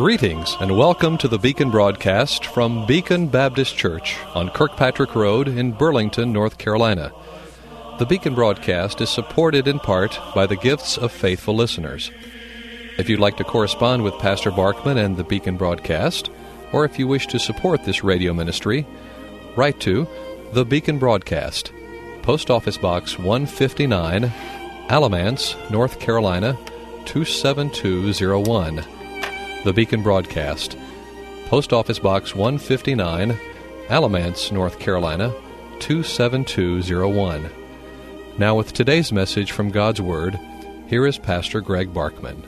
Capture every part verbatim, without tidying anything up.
Greetings and welcome to the Beacon broadcast from Beacon Baptist Church on Kirkpatrick Road in Burlington, North Carolina. The Beacon broadcast is supported in part by the gifts of faithful listeners. If you'd like to correspond with Pastor Barkman and the Beacon broadcast, or if you wish to support this radio ministry, write to The Beacon Broadcast, Post Office Box one fifty-nine, Alamance, North Carolina, two seven two zero one. The Beacon Broadcast, Post Office Box one fifty-nine, Alamance, North Carolina, two seven two zero one. Now with today's message from God's Word, here is Pastor Greg Barkman.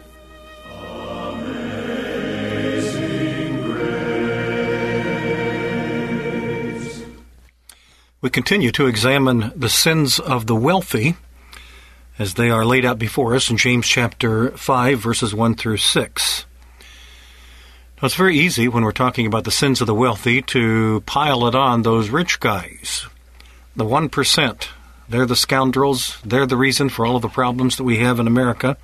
We continue to examine the sins of the wealthy as they are laid out before us in James chapter five, verses one through six. Now, it's very easy when we're talking about the sins of the wealthy to pile it on those rich guys, the one percent. They're the scoundrels. They're the reason for all of the problems that we have in America.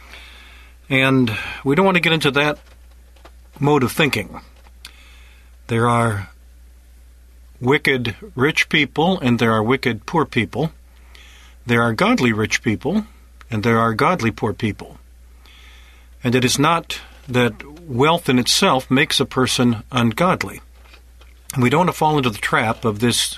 And we don't want to get into that mode of thinking. There are wicked rich people and there are wicked poor people. There are godly rich people and there are godly poor people. And it is not that wealth in itself makes a person ungodly. We don't want to fall into the trap of this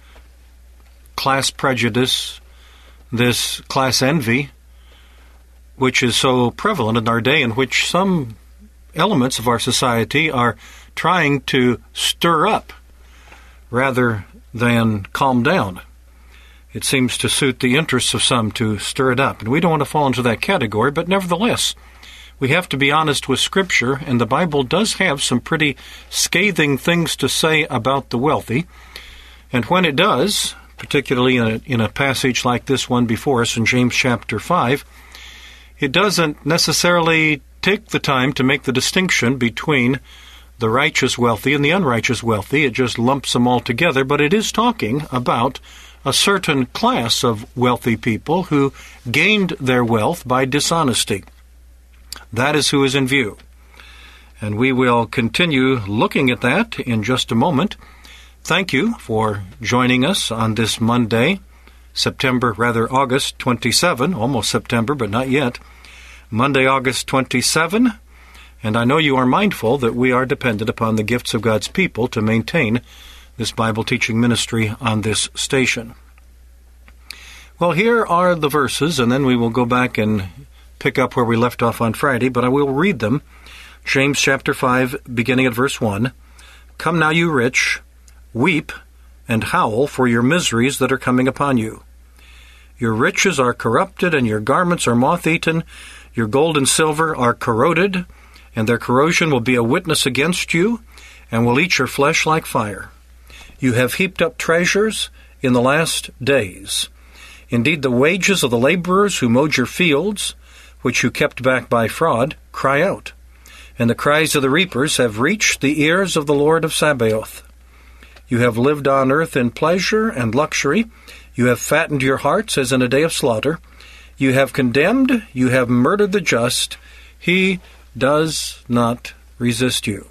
class prejudice, this class envy, which is so prevalent in our day, in which some elements of our society are trying to stir up rather than calm down. It seems to suit the interests of some to stir it up. And we don't want to fall into that category, but nevertheless, we have to be honest with Scripture, and the Bible does have some pretty scathing things to say about the wealthy. And when it does, particularly in a, in a passage like this one before us in James chapter five, it doesn't necessarily take the time to make the distinction between the righteous wealthy and the unrighteous wealthy. It just lumps them all together, but it is talking about a certain class of wealthy people who gained their wealth by dishonesty. That is who is in view. And we will continue looking at that in just a moment. Thank you for joining us on this Monday, September, rather August twenty-seventh, almost September, but not yet. Monday, August twenty-seventh. And I know you are mindful that we are dependent upon the gifts of God's people to maintain this Bible teaching ministry on this station. Well, here are the verses, and then we will go back and pick up where we left off on Friday, but I will read them. James chapter five, beginning at verse one. Come now, you rich, weep and howl for your miseries that are coming upon you. Your riches are corrupted, and your garments are moth-eaten. Your gold and silver are corroded, and their corrosion will be a witness against you, and will eat your flesh like fire. You have heaped up treasures in the last days. Indeed, the wages of the laborers who mowed your fields, which you kept back by fraud, cry out. And the cries of the reapers have reached the ears of the Lord of Sabaoth. You have lived on earth in pleasure and luxury. You have fattened your hearts as in a day of slaughter. You have condemned, you have murdered the just. He does not resist you.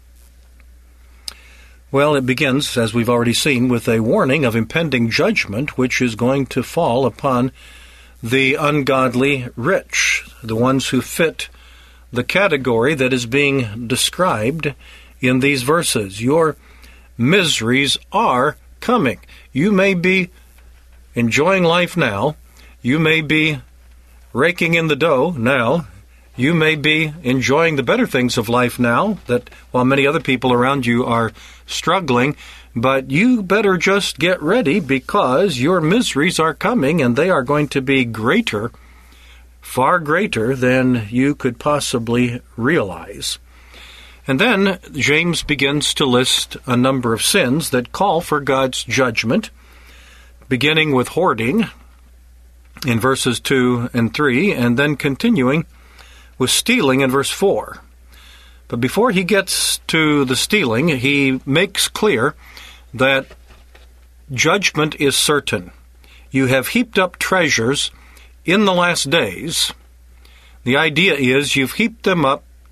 Well, it begins, as we've already seen, with a warning of impending judgment which is going to fall upon the ungodly rich, the ones who fit the category that is being described in these verses. Your miseries are coming. You may be enjoying life now. You may be raking in the dough now. You may be enjoying the better things of life now, that while many other people around you are struggling, but you better just get ready because your miseries are coming and they are going to be greater, far greater than you could possibly realize. And then James begins to list a number of sins that call for God's judgment, beginning with hoarding in verses two and three, and then continuing with stealing in verse four. But before he gets to the stealing, he makes clear that judgment is certain. You have heaped up treasures in the last days. The idea is you've heaped them up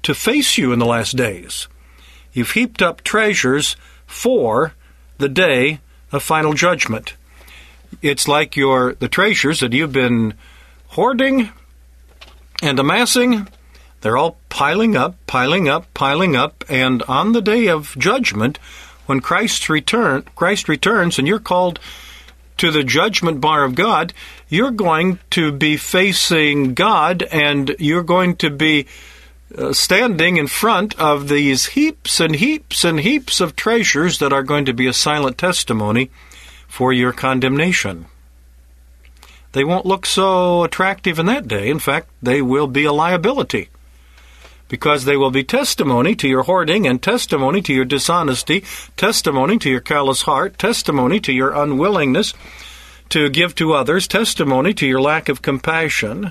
to face you in the last days. You've heaped up treasures for the day of final judgment. It's like your the treasures that you've been hoarding and amassing. They're all piling up, piling up, piling up, and on the day of judgment, when Christ's return, Christ returns and you're called to the judgment bar of God, you're going to be facing God, and you're going to be uh, standing in front of these heaps and heaps and heaps of treasures that are going to be a silent testimony for your condemnation. They won't look so attractive in that day. In fact, they will be a liability, because they will be testimony to your hoarding and testimony to your dishonesty, testimony to your callous heart, testimony to your unwillingness to give to others, testimony to your lack of compassion.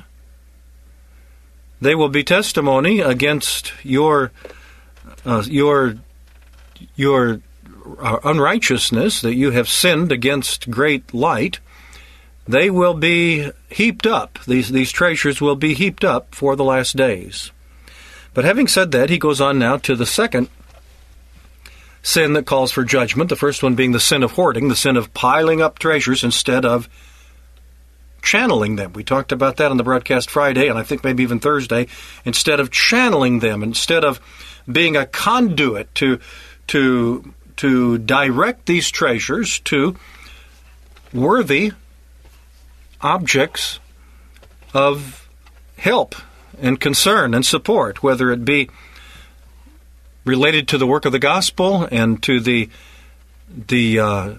They will be testimony against your uh, your your uh, unrighteousness, that you have sinned against great light. They will be heaped up. These these treasures will be heaped up for the last days. But having said that, he goes on now to the second sin that calls for judgment, the first one being the sin of hoarding, the sin of piling up treasures instead of channeling them. We talked about that on the broadcast Friday, and I think maybe even Thursday. Instead of channeling them, instead of being a conduit to, to, to direct these treasures to worthy objects of help and concern and support, whether it be related to the work of the gospel and to the the uh,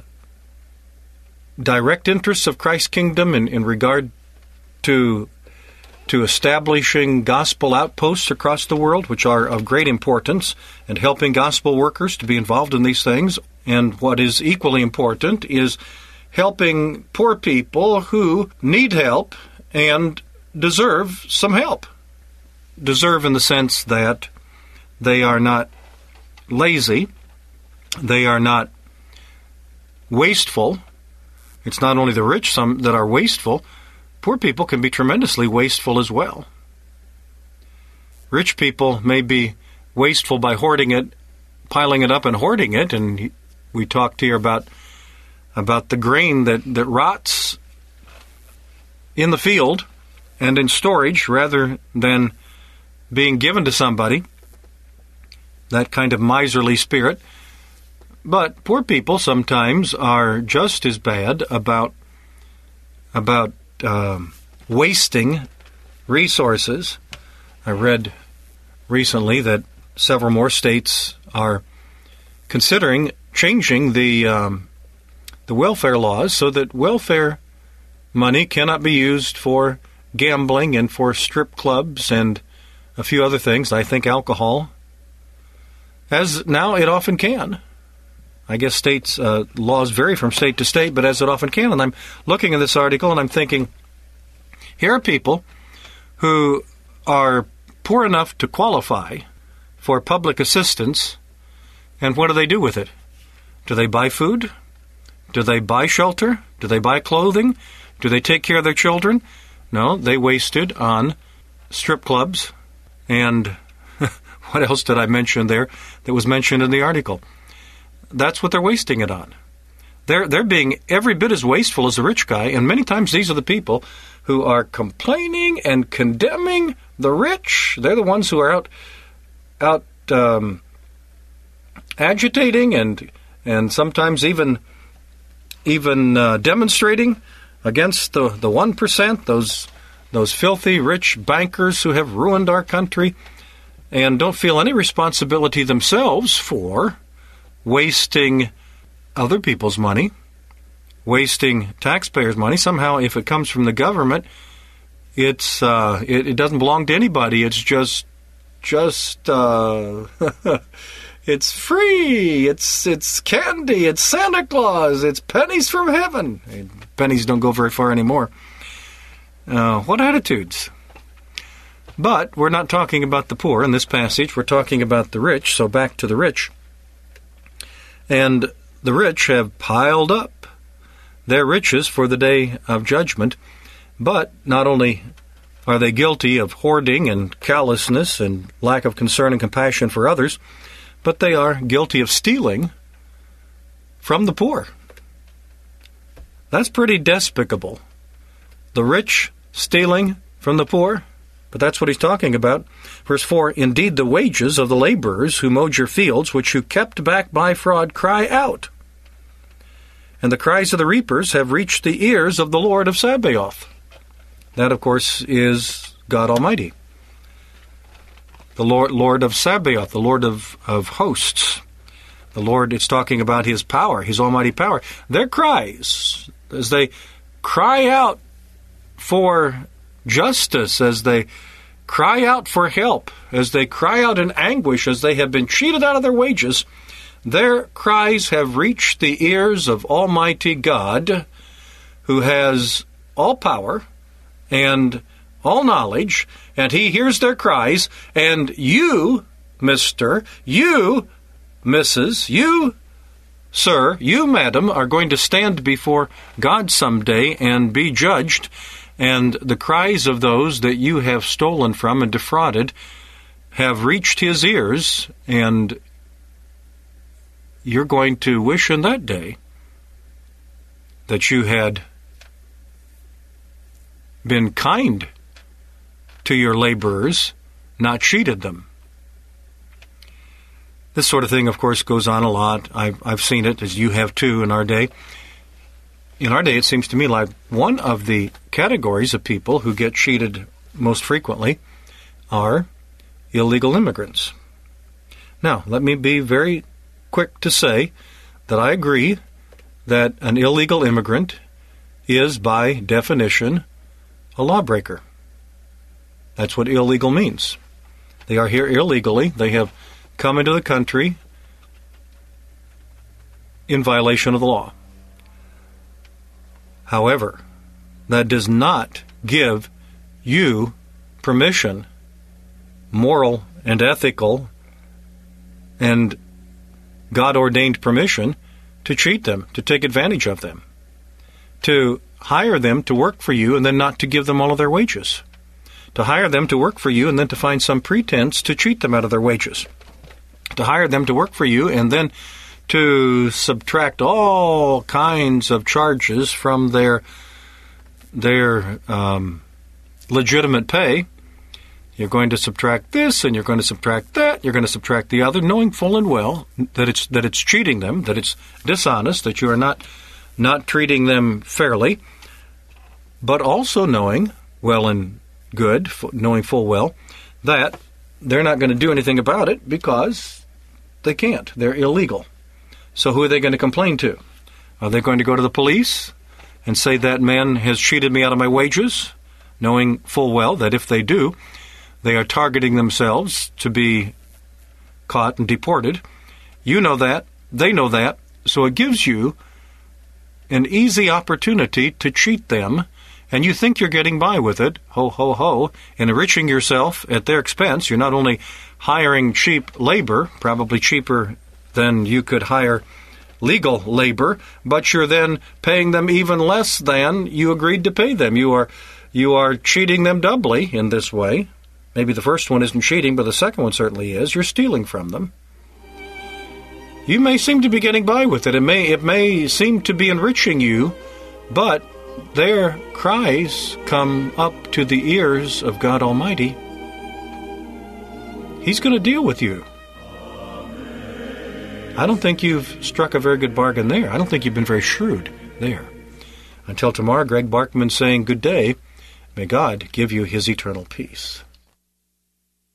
direct interests of Christ's kingdom in, in regard to to establishing gospel outposts across the world, which are of great importance, and helping gospel workers to be involved in these things. And what is equally important is helping poor people who need help and deserve some help. Deserve in the sense that they are not lazy, they are not wasteful. It's not only the rich some that are wasteful. Poor people can be tremendously wasteful as well. Rich people may be wasteful by hoarding it, piling it up and hoarding it, and we talked here about about the grain that, that rots in the field and in storage rather than being given to somebody, that kind of miserly spirit. But poor people sometimes are just as bad about about um, wasting resources. I read recently that several more states are considering changing the um, the welfare laws so that welfare money cannot be used for gambling and for strip clubs and a few other things, I think alcohol, as now it often can. I guess states' uh, laws vary from state to state, but as it often can. And I'm looking at this article and I'm thinking, here are people who are poor enough to qualify for public assistance, and what do they do with it? Do they buy food? Do they buy shelter? Do they buy clothing? Do they take care of their children? No, they waste it on strip clubs. And what else did I mention there that was mentioned in the article? That's what they're wasting it on. They're they're being every bit as wasteful as the rich guy, and many times these are the people who are complaining and condemning the rich. They're the ones who are out out um, agitating and and sometimes even even uh, demonstrating against the the one percent, those those filthy rich bankers who have ruined our country, and don't feel any responsibility themselves for wasting other people's money, wasting taxpayers' money. Somehow, if it comes from the government, it's uh, it, it doesn't belong to anybody. It's just just uh, it's free. It's it's candy. It's Santa Claus. It's pennies from heaven. Pennies don't go very far anymore. Uh, what attitudes? But we're not talking about the poor in this passage. We're talking about the rich. So back to the rich. And the rich have piled up their riches for the day of judgment. But not only are they guilty of hoarding and callousness and lack of concern and compassion for others, but they are guilty of stealing from the poor. That's pretty despicable. The rich stealing from the poor, but that's what he's talking about. Verse four, indeed the wages of the laborers who mowed your fields, which you kept back by fraud, cry out. And the cries of the reapers have reached the ears of the Lord of Sabaoth. That, of course, is God Almighty. The Lord, Lord of Sabaoth, the Lord of, of hosts. The Lord, it's talking about His power, His almighty power. Their cries, as they cry out for justice, as they cry out for help, as they cry out in anguish, as they have been cheated out of their wages, their cries have reached the ears of Almighty God, who has all power and all knowledge, and He hears their cries, and you, Mister, you, Missus, you, sir, you, madam, are going to stand before God someday and be judged, and the cries of those that you have stolen from and defrauded have reached His ears, and you're going to wish in that day that you had been kind to your laborers, not cheated them. This sort of thing, of course, goes on a lot. I've, I've seen it, as you have too, in our day. In our day, it seems to me like one of the categories of people who get cheated most frequently are illegal immigrants. Now, let me be very quick to say that I agree that an illegal immigrant is, by definition, a lawbreaker. That's what illegal means. They are here illegally. They have come into the country in violation of the law. However, that does not give you permission, moral and ethical and God-ordained permission, to cheat them, to take advantage of them, to hire them to work for you and then not to give them all of their wages, to hire them to work for you and then to find some pretense to cheat them out of their wages, to hire them to work for you and then to subtract all kinds of charges from their their um, legitimate pay. You're going to subtract this, and you're going to subtract that, you're going to subtract the other, knowing full and well that it's that it's cheating them, that it's dishonest, that you are not not treating them fairly, but also knowing well and good, knowing full well, that they're not going to do anything about it because they can't. They're illegal. So who are they going to complain to? Are they going to go to the police and say that man has cheated me out of my wages, knowing full well that if they do, they are targeting themselves to be caught and deported? You know that. They know that. So it gives you an easy opportunity to cheat them, and you think you're getting by with it, ho, ho, ho, and enriching yourself at their expense. You're not only hiring cheap labor, probably cheaper than you could hire legal labor, but you're then paying them even less than you agreed to pay them. You are you are cheating them doubly in this way. Maybe the first one isn't cheating, but the second one certainly is. You're stealing from them. You may seem to be getting by with it. It may it may seem to be enriching you, but their cries come up to the ears of God Almighty. He's going to deal with you. I don't think you've struck a very good bargain there. I don't think you've been very shrewd there. Until tomorrow, Greg Barkman saying good day. May God give you His eternal peace.